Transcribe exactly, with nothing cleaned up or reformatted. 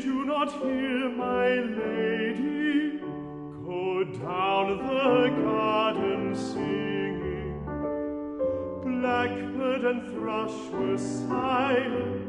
do not hear my lady go down the garden singing? Blackbird and thrush were silent,